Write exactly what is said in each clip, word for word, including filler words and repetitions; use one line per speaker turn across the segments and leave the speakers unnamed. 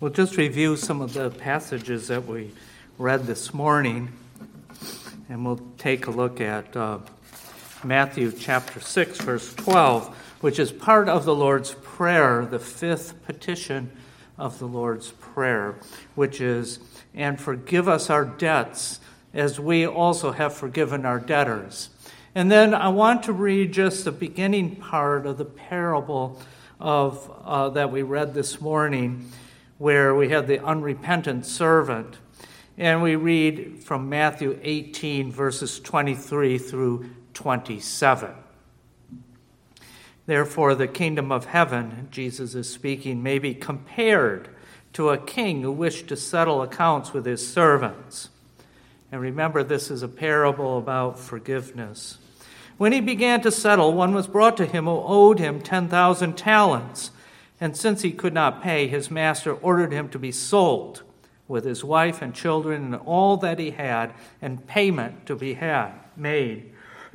We'll just review some of the passages that we read this morning, and we'll take a look at uh, Matthew chapter six, verse twelve, which is part of the Lord's Prayer, the fifth petition of the Lord's Prayer, which is, "And forgive us our debts, as we also have forgiven our debtors." And then I want to read just the beginning part of the parable of uh, that we read this morning, where we had the unrepentant servant. And we read from Matthew eighteen, verses twenty-three through twenty-seven. "Therefore, the kingdom of heaven," Jesus is speaking, "may be compared to a king who wished to settle accounts with his servants." And remember, this is a parable about forgiveness. "When he began to settle, one was brought to him who owed him ten thousand talents. And since he could not pay, his master ordered him to be sold, with his wife and children and all that he had, and payment to be had made.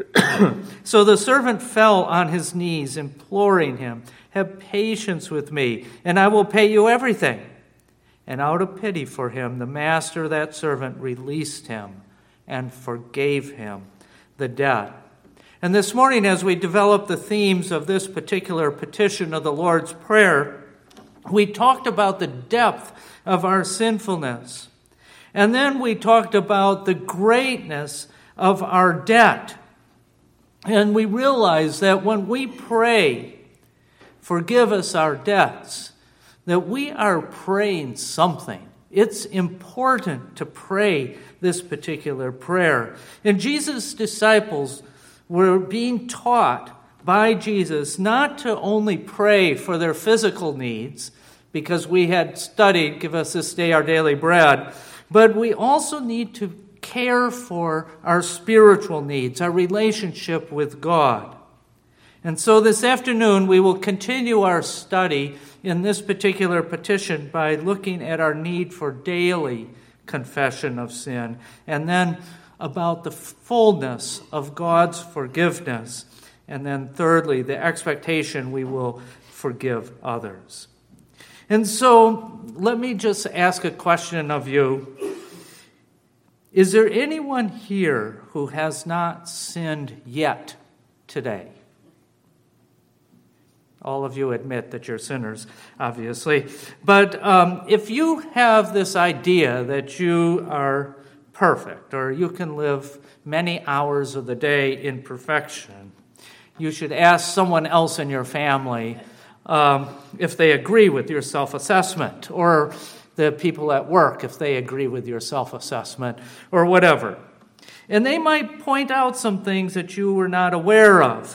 So the servant fell on his knees, imploring him, 'Have patience with me, and I will pay you everything.' And out of pity for him, the master of that servant released him and forgave him the debt." And this morning, as we develop the themes of this particular petition of the Lord's Prayer, we talked about the depth of our sinfulness. And then we talked about the greatness of our debt. And we realized that when we pray, "Forgive us our debts," that we are praying something. It's important to pray this particular prayer. And Jesus' disciples were being taught by Jesus not to only pray for their physical needs, because we had studied, "Give us this day our daily bread," but we also need to care for our spiritual needs, our relationship with God. And so this afternoon we will continue our study in this particular petition by looking at our need for daily confession of sin, and then about the fullness of God's forgiveness, and then thirdly, the expectation we will forgive others. And so let me just ask a question of you. Is there anyone here who has not sinned yet today? All of you admit that you're sinners, obviously. But um, if you have this idea that you are perfect, or you can live many hours of the day in perfection, you should ask someone else in your family um, if they agree with your self-assessment, or the people at work if they agree with your self-assessment, or whatever. And they might point out some things that you were not aware of.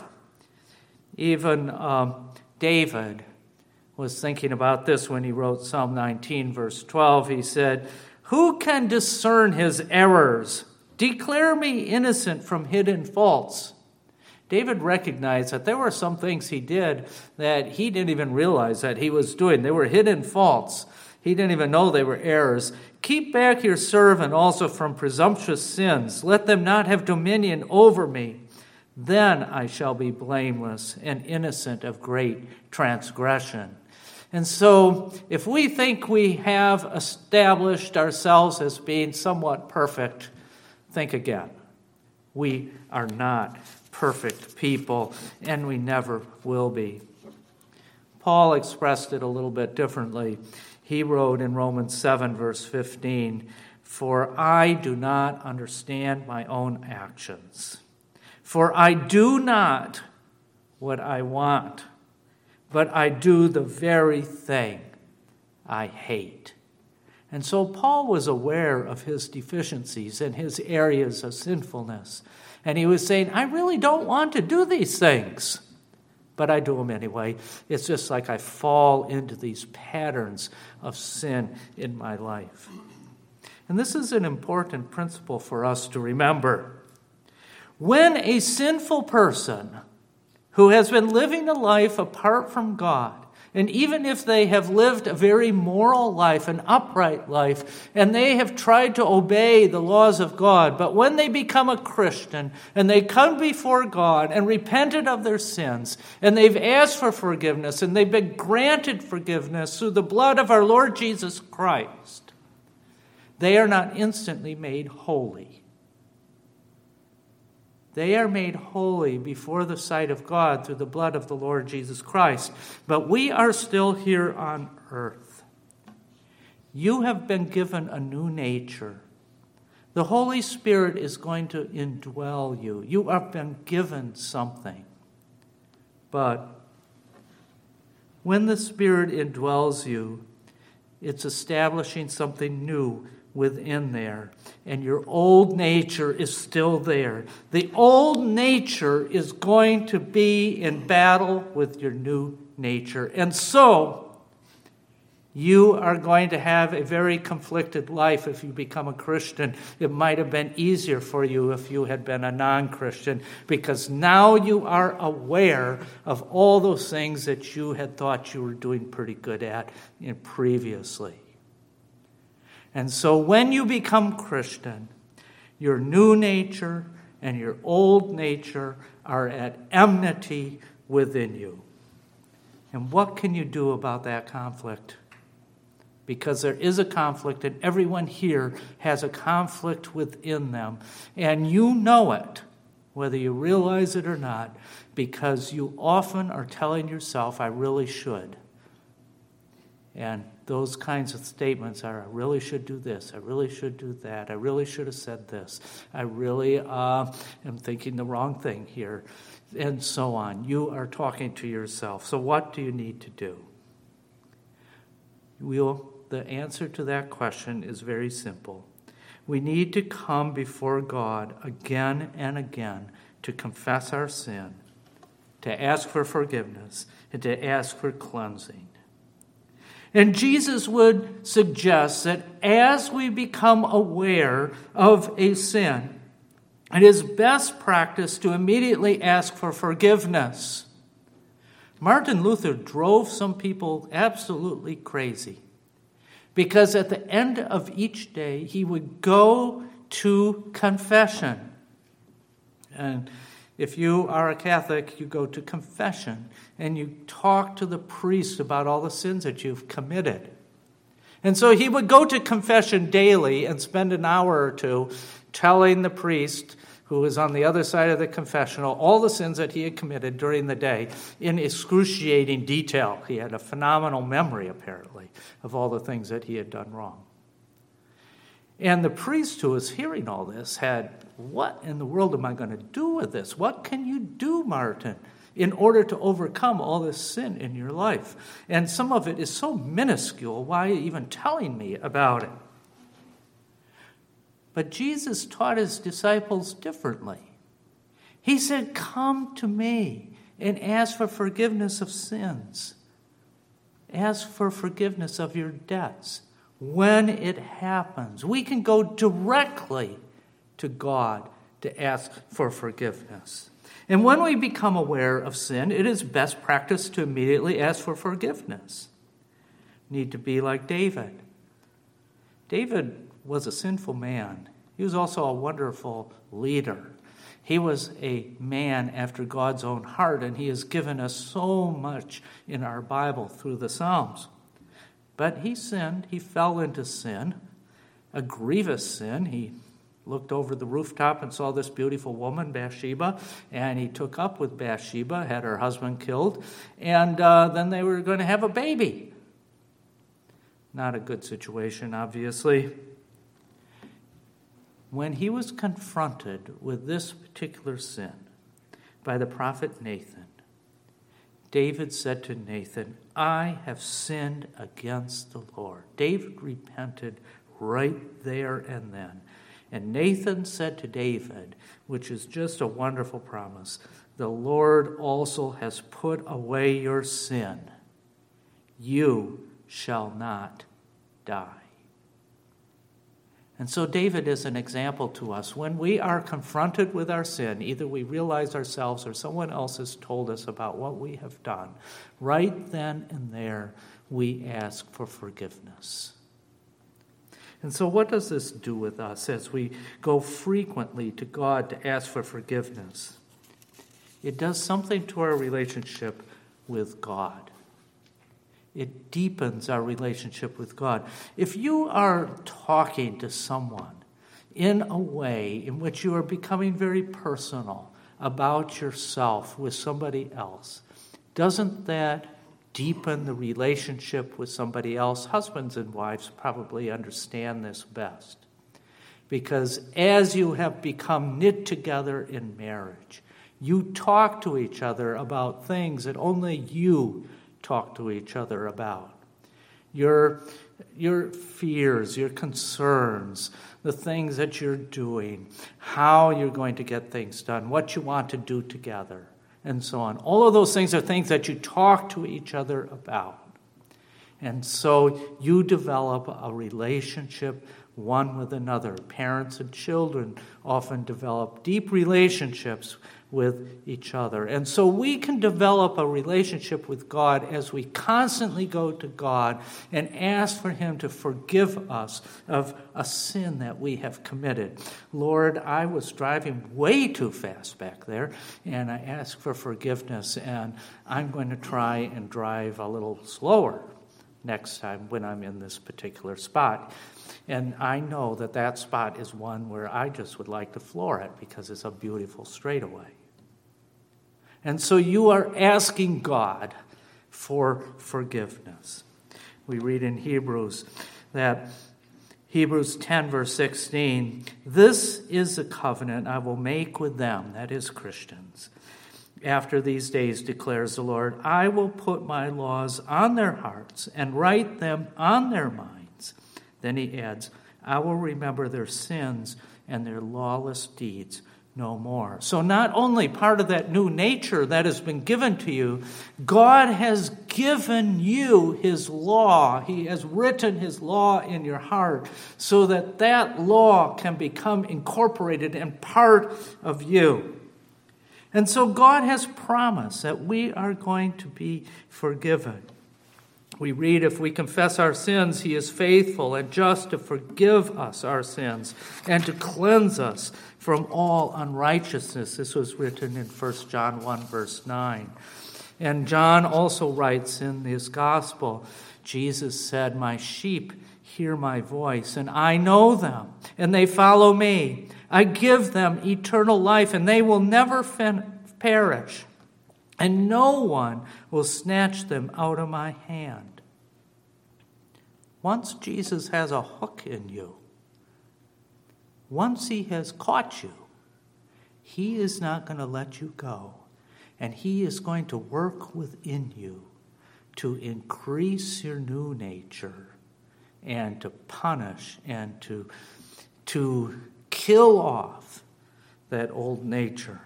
Even um, David was thinking about this when he wrote Psalm nineteen, verse twelve. He said, "Who can discern his errors? Declare me innocent from hidden faults." David recognized that there were some things he did that he didn't even realize that he was doing. They were hidden faults. He didn't even know they were errors. "Keep back your servant also from presumptuous sins. Let them not have dominion over me. Then I shall be blameless and innocent of great transgression." And so, if we think we have established ourselves as being somewhat perfect, think again. We are not perfect people, and we never will be. Paul expressed it a little bit differently. He wrote in Romans seven, verse fifteen, "For I do not understand my own actions. For I do not what I want, but I do the very thing I hate." And so Paul was aware of his deficiencies and his areas of sinfulness. And he was saying, I really don't want to do these things, but I do them anyway. It's just like I fall into these patterns of sin in my life. And this is an important principle for us to remember. When a sinful person who has been living a life apart from God And even if they have lived a very moral life, an upright life, and they have tried to obey the laws of God, but when they become a Christian and they come before God and repented of their sins, and they've asked for forgiveness, and they've been granted forgiveness through the blood of our Lord Jesus Christ, they are not instantly made holy. They are made holy before the sight of God through the blood of the Lord Jesus Christ. But we are still here on earth. You have been given a new nature. The Holy Spirit is going to indwell you. You have been given something. But when the Spirit indwells you, it's establishing something new within there, and your old nature is still there. The old nature is going to be in battle with your new nature. And so, you are going to have a very conflicted life if you become a Christian. It might have been easier for you if you had been a non-Christian, because now you are aware of all those things that you had thought you were doing pretty good at previously. And so when you become Christian, your new nature and your old nature are at enmity within you. And what can you do about that conflict? Because there is a conflict, and everyone here has a conflict within them. And you know it, whether you realize it or not, because you often are telling yourself, I really should. And those kinds of statements are, I really should do this, I really should do that, I really should have said this, I really uh, am thinking the wrong thing here, and so on. You are talking to yourself. So what do you need to do? We'll, the answer to that question is very simple. We need to come before God again and again to confess our sin, to ask for forgiveness, and to ask for cleansing. And Jesus would suggest that as we become aware of a sin, it is best practice to immediately ask for forgiveness. Martin Luther drove some people absolutely crazy, because at the end of each day, he would go to confession. And if you are a Catholic, you go to confession and you talk to the priest about all the sins that you've committed. And so he would go to confession daily and spend an hour or two telling the priest, who was on the other side of the confessional, all the sins that he had committed during the day in excruciating detail. He had a phenomenal memory, apparently, of all the things that he had done wrong. And the priest who was hearing all this had, what in the world am I going to do with this? What can you do, Martin, in order to overcome all this sin in your life? And some of it is so minuscule, why are you even telling me about it? But Jesus taught his disciples differently. He said, come to me and ask for forgiveness of sins. Ask for forgiveness of your debts. When it happens, we can go directly to God to ask for forgiveness. And when we become aware of sin, it is best practice to immediately ask for forgiveness. Need to be like David. David was a sinful man. He was also a wonderful leader. He was a man after God's own heart, and he has given us so much in our Bible through the Psalms. But he sinned. He fell into sin, a grievous sin. He looked over the rooftop and saw this beautiful woman, Bathsheba, and he took up with Bathsheba, had her husband killed, and uh, then they were going to have a baby. Not a good situation, obviously. When he was confronted with this particular sin by the prophet Nathan, David said to Nathan, I have sinned against the Lord. David repented right there and then. And Nathan said to David, which is just a wonderful promise, the Lord also has put away your sin. You shall not die. And so David is an example to us. When we are confronted with our sin, either we realize ourselves or someone else has told us about what we have done, right then and there we ask for forgiveness. And so what does this do with us as we go frequently to God to ask for forgiveness? It does something to our relationship with God. It deepens our relationship with God. If you are talking to someone in a way in which you are becoming very personal about yourself with somebody else, doesn't that deepen the relationship with somebody else? Husbands and wives probably understand this best. Because as you have become knit together in marriage, you talk to each other about things that only you talk to each other about. Your, your fears, your concerns, the things that you're doing, how you're going to get things done, what you want to do together, and so on. All of those things are things that you talk to each other about. And so you develop a relationship one with another. Parents and children often develop deep relationships with each other. And so we can develop a relationship with God as we constantly go to God and ask for Him to forgive us of a sin that we have committed. Lord, I was driving way too fast back there, and I ask for forgiveness, and I'm going to try and drive a little slower next time when I'm in this particular spot. And I know that that spot is one where I just would like to floor it because it's a beautiful straightaway. And so you are asking God for forgiveness. We read in Hebrews that Hebrews ten, verse sixteen, "This is the covenant I will make with them," that is Christians, "after these days, declares the Lord. I will put my laws on their hearts and write them on their minds." Then he adds, "I will remember their sins and their lawless deeds no more." So not only part of that new nature that has been given to you, God has given you His law. He has written His law in your heart so that that law can become incorporated and part of you. And so God has promised that we are going to be forgiven. We read, if we confess our sins, He is faithful and just to forgive us our sins and to cleanse us from all unrighteousness. This was written in First John one, verse nine. And John also writes in his gospel, Jesus said, "My sheep hear my voice, and I know them, and they follow me. I give them eternal life, and they will never fin- perish. And no one will snatch them out of my hand." Once Jesus has a hook in you, once He has caught you, He is not going to let you go. And He is going to work within you to increase your new nature and to punish and to, to kill off that old nature.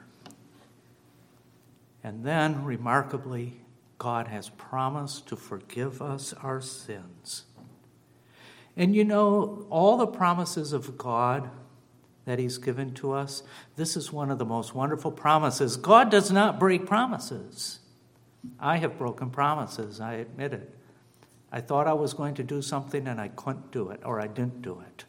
And then, remarkably, God has promised to forgive us our sins. And you know, all the promises of God that He's given to us, this is one of the most wonderful promises. God does not break promises. I have broken promises, I admit it. I thought I was going to do something and I couldn't do it, or I didn't do it.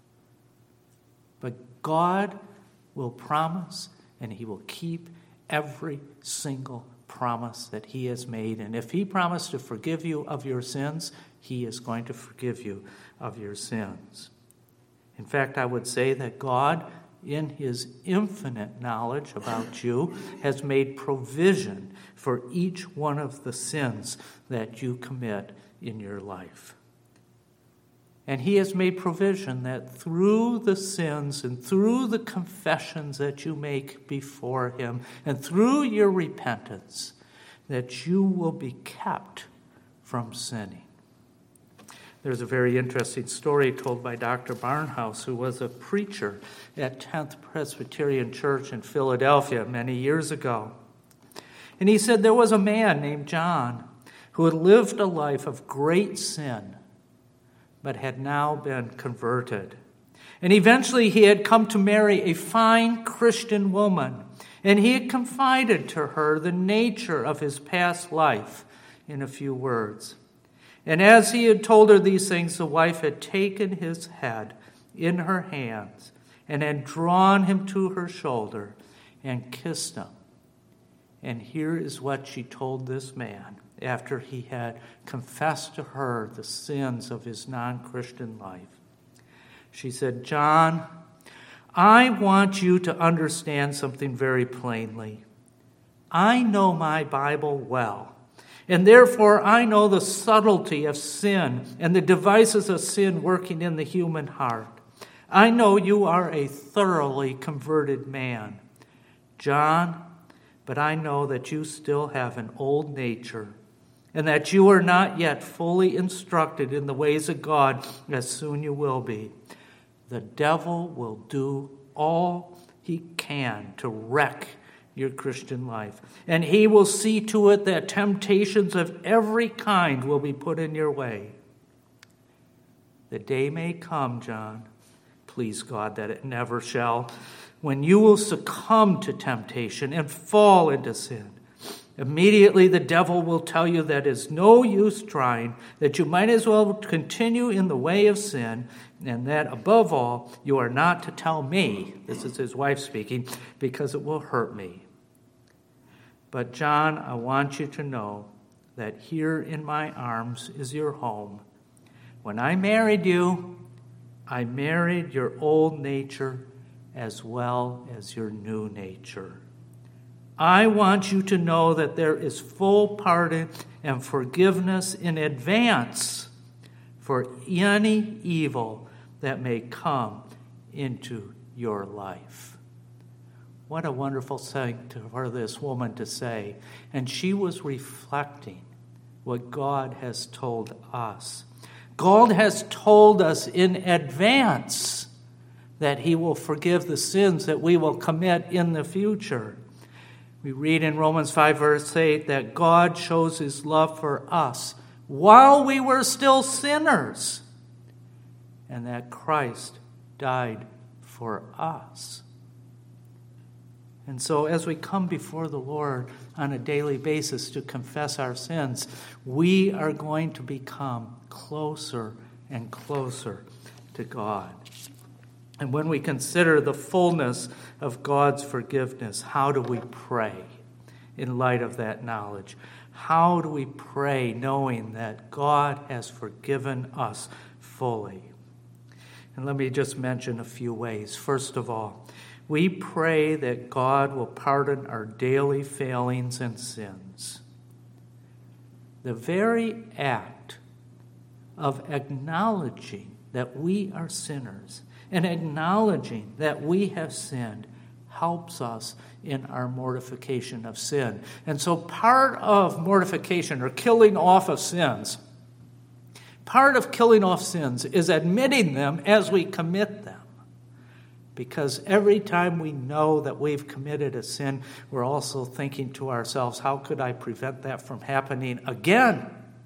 But God will promise, and He will keep every single promise that He has made. And if He promised to forgive you of your sins, He is going to forgive you of your sins. In fact, I would say that God, in His infinite knowledge about you, has made provision for each one of the sins that you commit in your life. And He has made provision that through the sins and through the confessions that you make before Him and through your repentance, that you will be kept from sinning. There's a very interesting story told by Doctor Barnhouse, who was a preacher at tenth Presbyterian Church in Philadelphia many years ago. And he said there was a man named John who had lived a life of great sin, but had now been converted. And eventually he had come to marry a fine Christian woman, and he had confided to her the nature of his past life in a few words. And as he had told her these things, the wife had taken his head in her hands and had drawn him to her shoulder and kissed him. And here is what she told this man after he had confessed to her the sins of his non-Christian life. She said, "John, I want you to understand something very plainly. I know my Bible well, and therefore I know the subtlety of sin and the devices of sin working in the human heart. I know you are a thoroughly converted man, John, but I know that you still have an old nature and that you are not yet fully instructed in the ways of God, as soon you will be. The devil will do all he can to wreck your Christian life, and he will see to it that temptations of every kind will be put in your way. The day may come, John, please God that it never shall, when you will succumb to temptation and fall into sin. Immediately the devil will tell you that it's no use trying, that you might as well continue in the way of sin, and that above all, you are not to tell me," this is his wife speaking, "because it will hurt me. But John, I want you to know that here in my arms is your home. When I married you, I married your old nature as well as your new nature. I want you to know that there is full pardon and forgiveness in advance for any evil that may come into your life." What a wonderful thing for this woman to say. And she was reflecting what God has told us. God has told us in advance that he will forgive the sins that we will commit in the future. We read in Romans five, verse eight, that God shows his love for us while we were still sinners, and that Christ died for us. And so as we come before the Lord on a daily basis to confess our sins, we are going to become closer and closer to God. And when we consider the fullness of God's forgiveness, how do we pray in light of that knowledge? How do we pray knowing that God has forgiven us fully? And let me just mention a few ways. First of all, we pray that God will pardon our daily failings and sins. The very act of acknowledging that we are sinners and acknowledging that we have sinned helps us in our mortification of sin. And so part of mortification, or killing off of sins, part of killing off sins is admitting them as we commit them. Because every time we know that we've committed a sin, we're also thinking to ourselves, how could I prevent that from happening again?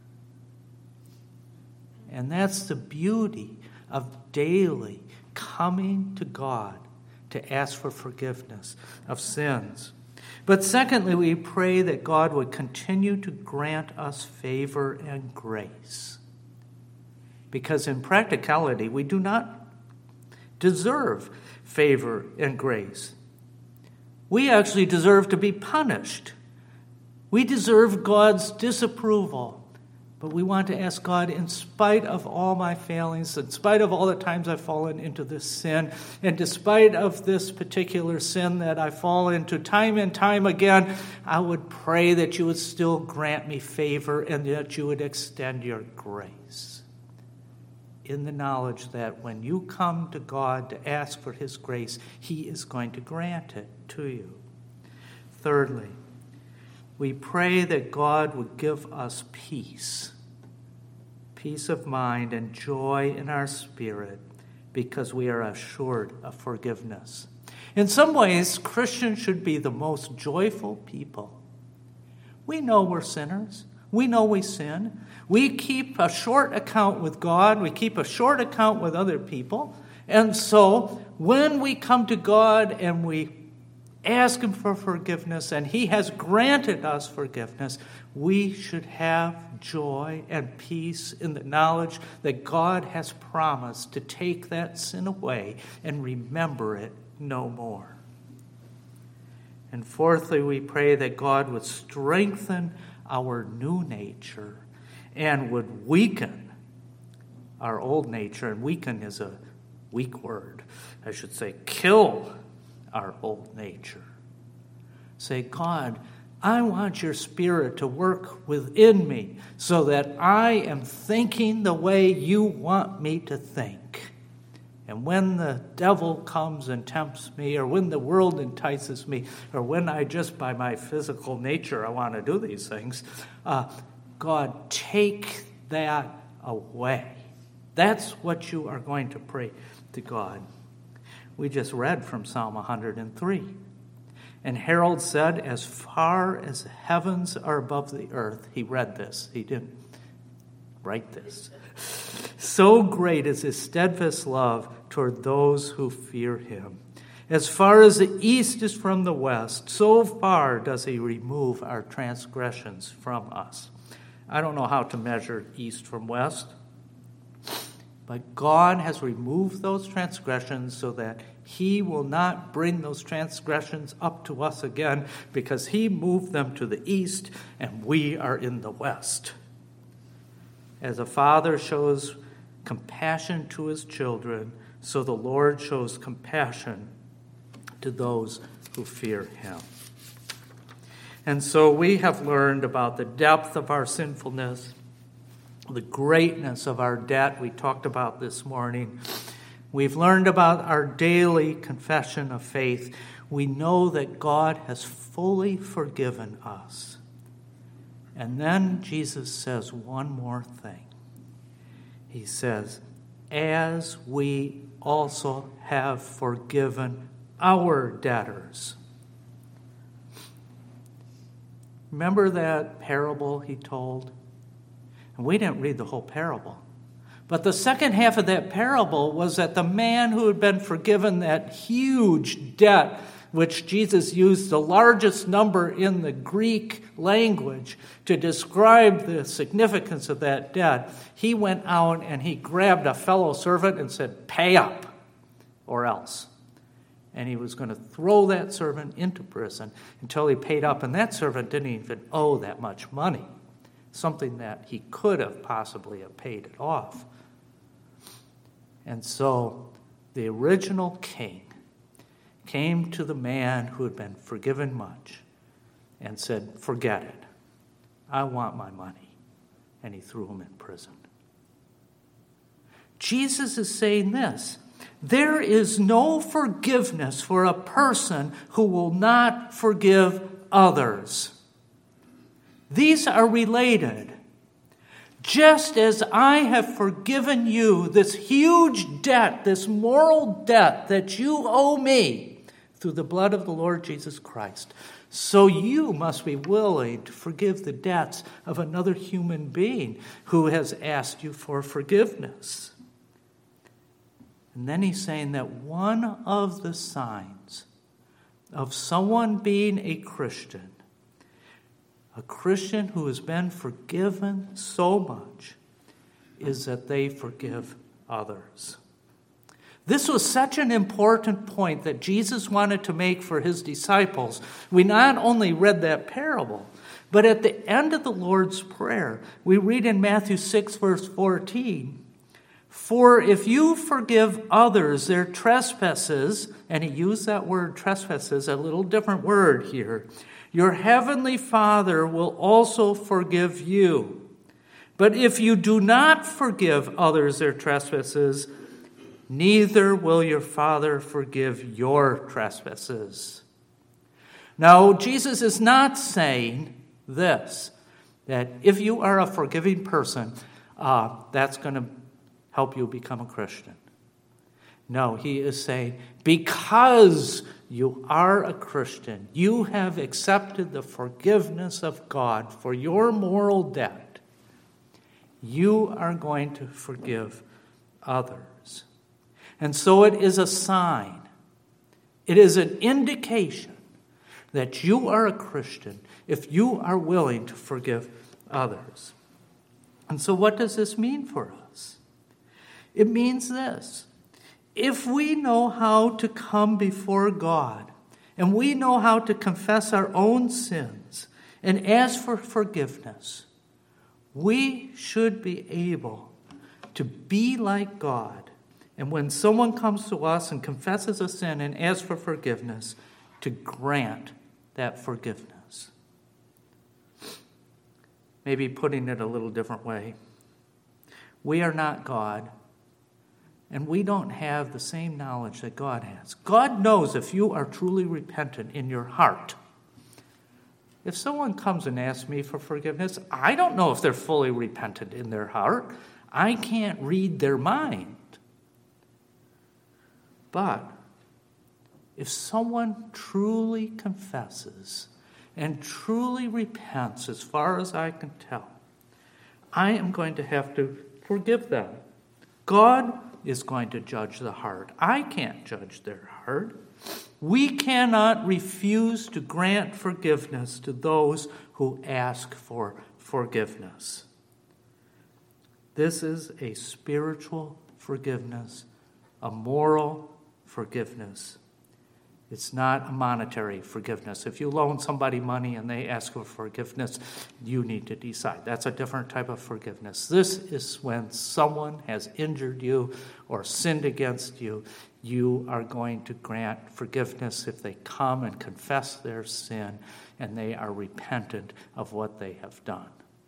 And that's the beauty of daily coming to God to ask for forgiveness of sins. But secondly, we pray that God would continue to grant us favor and grace. Because in practicality, we do not deserve favor and grace. We actually deserve to be punished. We deserve God's disapproval. But we want to ask God, in spite of all my failings, in spite of all the times I've fallen into this sin, and despite of this particular sin that I fall into time and time again, I would pray that you would still grant me favor and that you would extend your grace. In the knowledge that when you come to God to ask for his grace, he is going to grant it to you. Thirdly, we pray that God would give us peace, peace of mind and joy in our spirit, because we are assured of forgiveness. In some ways, Christians should be the most joyful people. We know we're sinners. We know we sin. We keep a short account with God. We keep a short account with other people. And so when we come to God and we ask him for forgiveness, and he has granted us forgiveness, we should have joy and peace in the knowledge that God has promised to take that sin away and remember it no more. And fourthly, we pray that God would strengthen our new nature and would weaken our old nature. And weaken is a weak word. I should say kill our old nature. Say, God, I want your Spirit to work within me so that I am thinking the way you want me to think. And when the devil comes and tempts me, or when the world entices me, or when I just by my physical nature I want to do these things, uh, God, take that away. That's what you are going to pray to God. We just read from Psalm one hundred three. And Harold said, as far as the heavens are above the earth, he read this. He didn't write this. So great is his steadfast love toward those who fear him. As far as the east is from the west, so far does he remove our transgressions from us. I don't know how to measure east from west, but God has removed those transgressions so that he will not bring those transgressions up to us again, because he moved them to the east and we are in the west. As a father shows compassion to his children, so the Lord shows compassion to those who fear him. And so we have learned about the depth of our sinfulness, the greatness of our debt we talked about this morning. We've learned about our daily confession of faith. We know that God has fully forgiven us. And then Jesus says one more thing. He says, as we also have forgiven our debtors. Remember that parable he told? And we didn't read the whole parable. But the second half of that parable was that the man who had been forgiven that huge debt, which Jesus used the largest number in the Greek language to describe the significance of that debt, he went out and he grabbed a fellow servant and said, pay up or else. And he was going to throw that servant into prison until he paid up. And that servant didn't even owe that much money, something that he could have possibly have paid it off. And so the original king came to the man who had been forgiven much and said, forget it. I want my money. And he threw him in prison. Jesus is saying this. There is no forgiveness for a person who will not forgive others. These are related. Just as I have forgiven you this huge debt, this moral debt that you owe me through the blood of the Lord Jesus Christ, so you must be willing to forgive the debts of another human being who has asked you for forgiveness. And then he's saying that one of the signs of someone being a Christian, a Christian who has been forgiven so much, is that they forgive others. This was such an important point that Jesus wanted to make for his disciples. We not only read that parable, but at the end of the Lord's Prayer, we read in Matthew six, verse fourteen, for if you forgive others their trespasses, and he used that word trespasses, a little different word here, your heavenly Father will also forgive you. But if you do not forgive others their trespasses, neither will your Father forgive your trespasses. Now, Jesus is not saying this, that if you are a forgiving person, uh, that's going to help you become a Christian. No, he is saying, because you are a Christian, you have accepted the forgiveness of God for your moral debt, you are going to forgive others. And so it is a sign. It is an indication that you are a Christian if you are willing to forgive others. And so what does this mean for us? It means this. If we know how to come before God, and we know how to confess our own sins and ask for forgiveness, we should be able to be like God. And when someone comes to us and confesses a sin and asks for forgiveness, to grant that forgiveness. Maybe putting it a little different way. We are not God, and we don't have the same knowledge that God has. God knows if you are truly repentant in your heart. If someone comes and asks me for forgiveness, I don't know if they're fully repentant in their heart. I can't read their mind. But if someone truly confesses and truly repents, as far as I can tell, I am going to have to forgive them. God is going to judge the heart. I can't judge their heart. We cannot refuse to grant forgiveness to those who ask for forgiveness. This is a spiritual forgiveness, a moral forgiveness. It's not a monetary forgiveness. If you loan somebody money and they ask for forgiveness, you need to decide. That's a different type of forgiveness. This is when someone has injured you or sinned against you. You are going to grant forgiveness if they come and confess their sin and they are repentant of what they have done.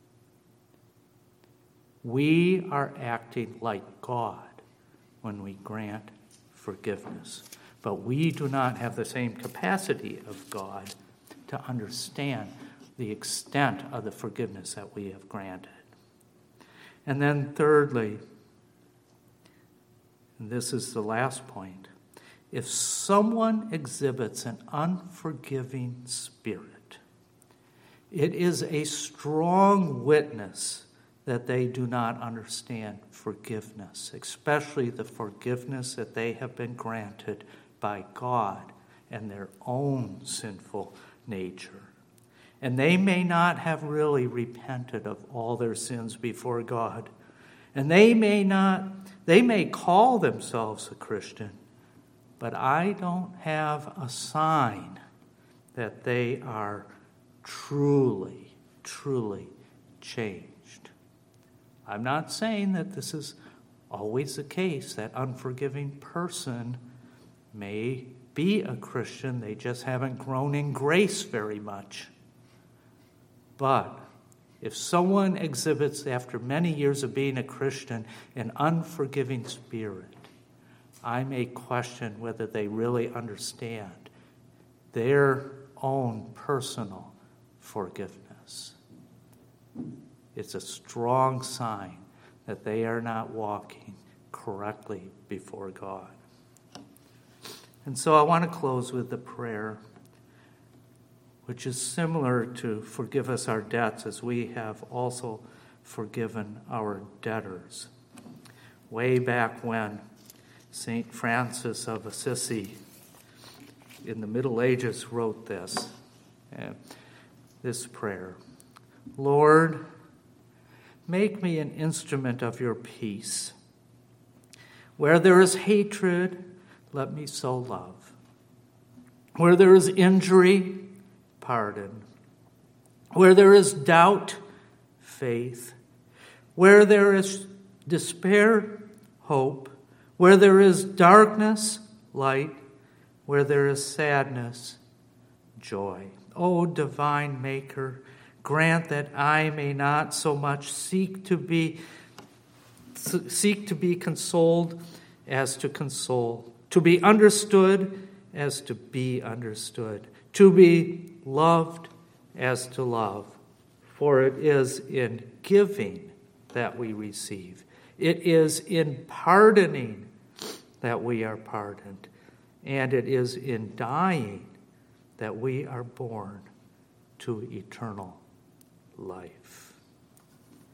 We are acting like God when we grant forgiveness. But we do not have the same capacity of God to understand the extent of the forgiveness that we have granted. And then thirdly, and this is the last point, if someone exhibits an unforgiving spirit, it is a strong witness that they do not understand forgiveness, especially the forgiveness that they have been granted by God and their own sinful nature. And they may not have really repented of all their sins before God. And they may not, they may call themselves a Christian, but I don't have a sign that they are truly, truly changed. I'm not saying that this is always the case, that unforgiving person may be a Christian, they just haven't grown in grace very much. But if someone exhibits, after many years of being a Christian, an unforgiving spirit, I may question whether they really understand their own personal forgiveness. It's a strong sign that they are not walking correctly before God. And so I want to close with the prayer, which is similar to forgive us our debts as we have also forgiven our debtors. Way back when Saint Francis of Assisi in the Middle Ages wrote this, uh, this prayer. Lord, make me an instrument of your peace. Where there is hatred, let me sow love. Where there is injury, pardon. Where there is doubt, faith. Where there is despair, hope. Where there is darkness, light. Where there is sadness, joy. O divine Maker, grant that I may not so much seek to be seek to be consoled as to console, to be understood as to be understood, to be loved as to love. For it is in giving that we receive. It is in pardoning that we are pardoned. And it is in dying that we are born to eternal life.